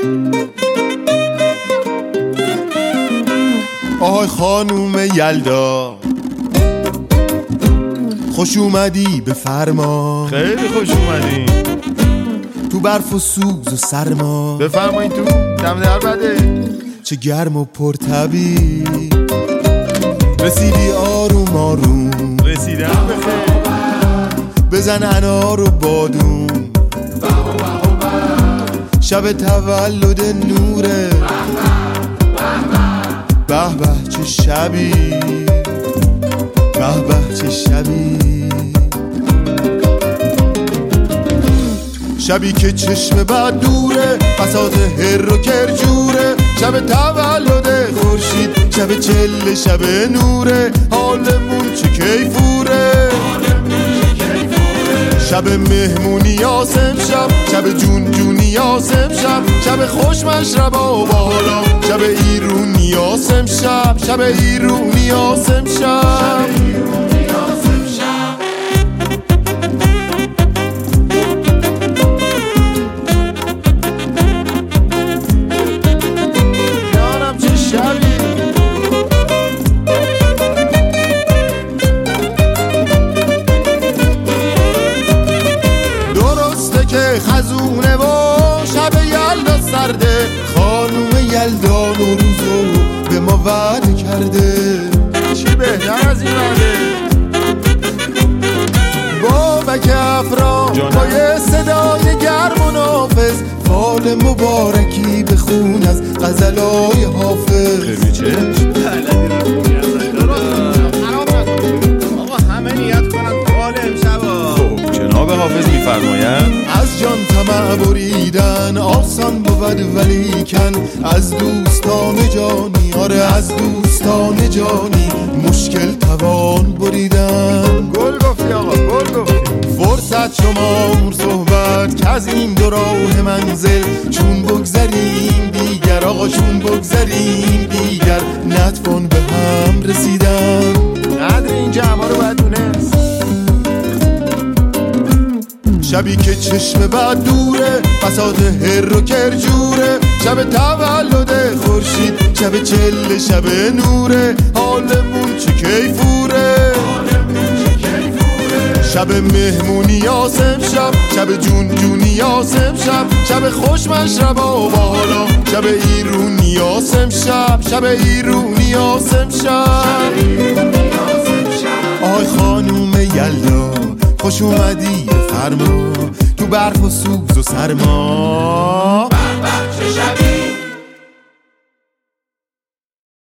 آهای خانوم یلدا، خوش اومدی به فرما. خیلی خوش اومدی تو برف و سوز و سرما. بفرمایید تو، دم در بده. چه گرم و پرطبی، رسیدی آروم آروم. رسیدم بخیر. بزن انار و بادوم، شب تولد نوره. به به چه شبی، به به چه شبی. شبی که چشم بد دوره، بساط هر و کرجوره. شب تولد خورشید، شب چله، شب نوره. حالمون چه کیفوره، شب مهمونی آسم شب، شب جون جونی آسم شب. شب خوش مشربا و بالا، شب ایرونی آسم شب. شب ایرونی آسم شب. جانم چه شبی. که خزونه و شب یلدا سرده. خانوم یلدا نوروزو به ما وعده کرده. چی بهتر از این وعده؟ بابک افرا با یه صدای گرم و نافذ، فال مبارکی بخون از غزلای حافظ. خیلی چه؟ آقا همه نیت کنن فال امشبا. خب جناب حافظ میفرمایند از جان طمع بریدن آسان بود ولیکن، از دوستان جانی، آره از دوستان جانی، مشکل توان بریدن. گل گفتی آقا، گل گفتی. فرصت شما صحبت که از این دو راه منزل، چون بگذریم دیگر آقا، چون بگذریم دیگر، نتوان به هم رسیدن. قدر این جمعه رو باید دونست. شبی که چشم بد دوره، بساط هر و کرجوره. شب تولد خورشید، شب چله، شب نوره. حالمون چه کیفوره، شب مهمونی آسم شب، شب جون جونی آسم شب. شب خوش مشربا و بالا، شب ایرونی آسم شب. شب ایرونی آسم شب. آی خانوم یلدا، خوش اومدی به فرما. تو برف و سوز و سرما.